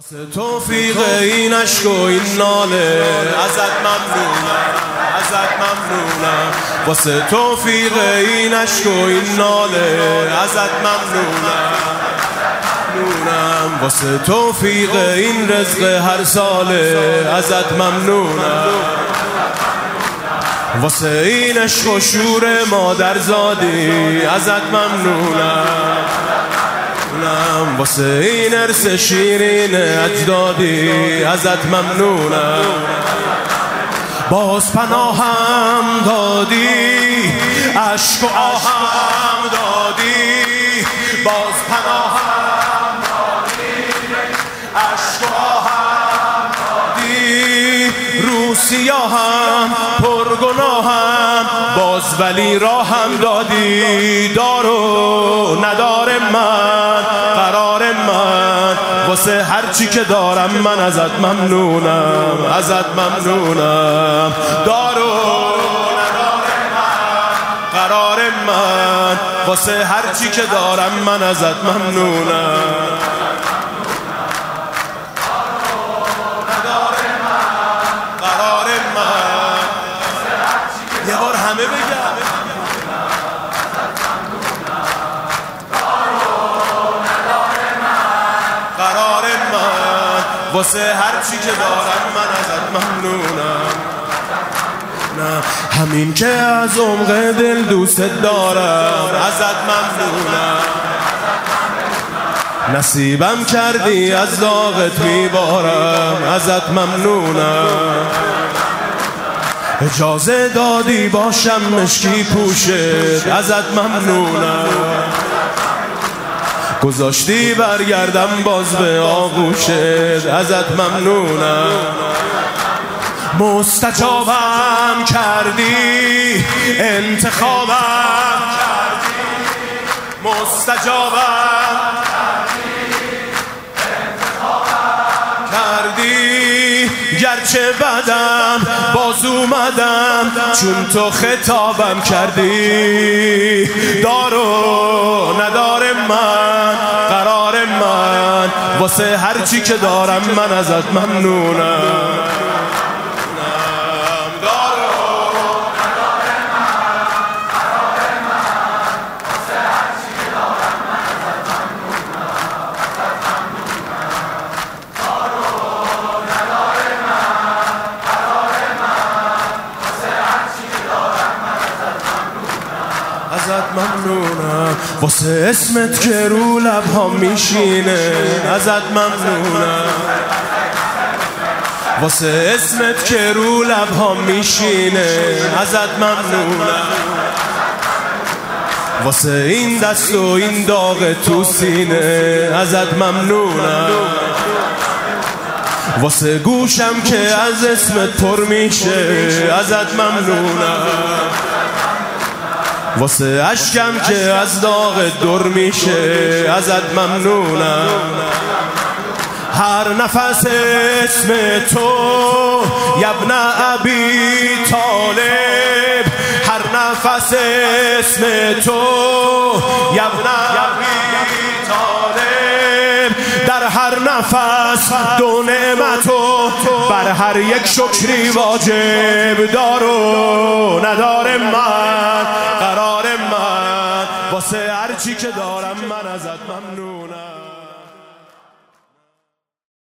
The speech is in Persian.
واسه توفیق این عشق و این ناله ازت ممنونم، ازت ممنونم. واسه توفیق این عشق و این ناله ازت ممنونم، ممنونم. واسه توفیق این رزق هر ساله ازت ممنونم. واسه این عشق و شور مادرزادی ازت ممنونم. واسه این ارث شیرین اجدادی ازت ممنونم. باز پناهم دادی، عشق و آهم دادی. باز پناهم دادی، عشق و آهم دادی. رو سیاهم پرگناهم باز ولی راهم دادی. دار و ندار من، قرار من، واسه هرچی که دارم من ازت ممنونم، ازت ممنونم. دار و ندار من، قرار من، واسه هرچی که دارم من ازت ممنونم. یه بار همه بگم قرار من، واسه هر چی که دارم من ازت ممنونم. نه همین که از عمق دل دوست دارم ازت ممنونم. نصیبم کردی از داغت میبارم ازت ممنونم. اجازه دادی باشم مشکی پوشت ازت ممنونم. گذاشتی برگردم باز به آغوشت ازت ممنونم. مستجابم کردی، انتخابم کردی. مستجابم کردی، گرچه بدم باز اومدم چون تو خطابم کردی. دار و ندار من، قرار من، واسه هرچی که دارم من ازت ممنونم. ازت ممنونم. واسه اسمت که رو لبها میشینه ازت ممنونم. واسه اسمت که رو لبها میشینه ازت ممنونم. واسه این دست و این داغ تو سینه ازت ممنونم. واسه گوشم که از اسمت پر میشه ازت ممنونم. واسه عشقم که از داغ در میشه ازت ممنونم. هر نفس اسم تو یبن ابی طالب، هر نفس اسم تو یبن ابی طالب. در هر نفس دو نعمتو بر هر یک شکری واجب. دار و ندار من، قرار من، واسه هرچی که دارم من ازت ممنون.